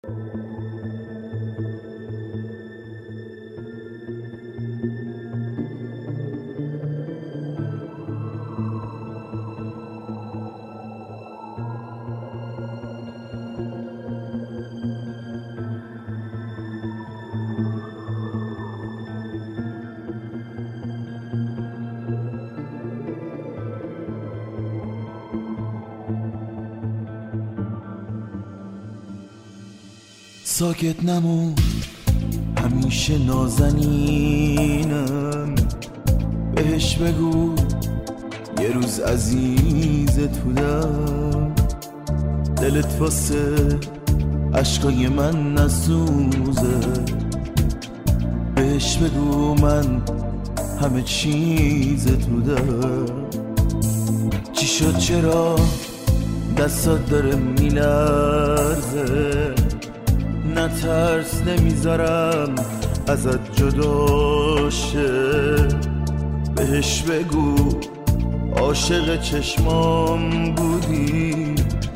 ساکت نمون، همیشه نازنینم. بهش بگو یه روز عزیزت بودم. دلت واسه عشقای من نسوزه. بهش بگو من همه چیزت بودم. چی شد چرا دستات داره میلرزه؟ نترس نمیذارم ازت جدا شه. بهش بگو عاشق چشمام بودی.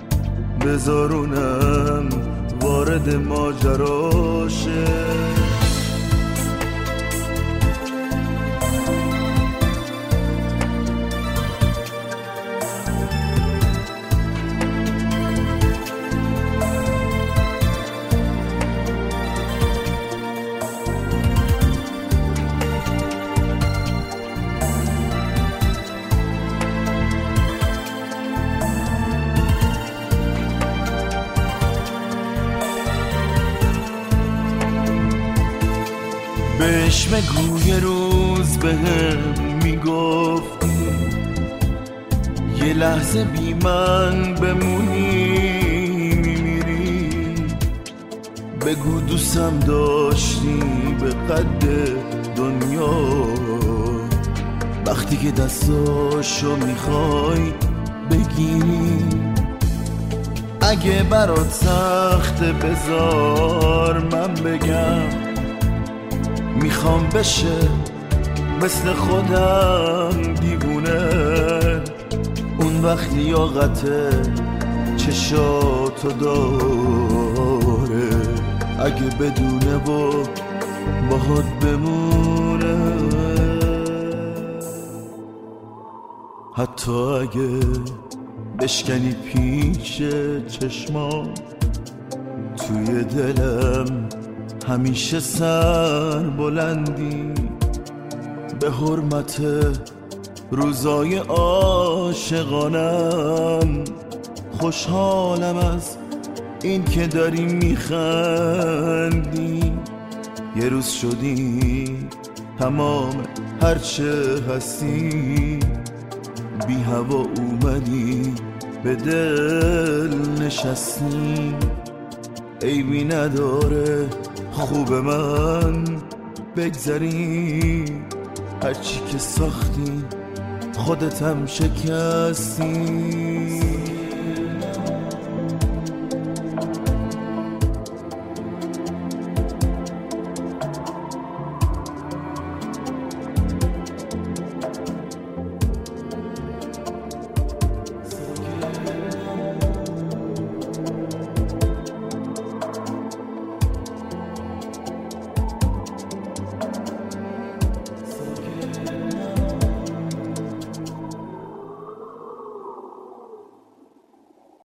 بذارونم وارد ماجرا شه. بهش بگو یه روز بهم میگفتی یه لحظه بی من بمونی میمیری. بگو دوستم داشتی به قد دنیا. وقتی که دستاشو میخوای بگیری. اگه برات سخته بذار من بگم. میخوام بشه مثل خودم دیوونه. اون وقت لیاقت چشاتو داره. اگه بدونه و باهات بمونه. حتی اگه بشکنی پیش چشمام. توی دلم همیشه سر بلندی. به حرمت روزای عاشقانم. خوشحالم از این که داری میخندی. یه روز شدی تمام هرچه هستی. بی هوا اومدی به دل نشستی. عیبی نداره خوب من بگذری. هرچی که ساختی خودت هم شکستی.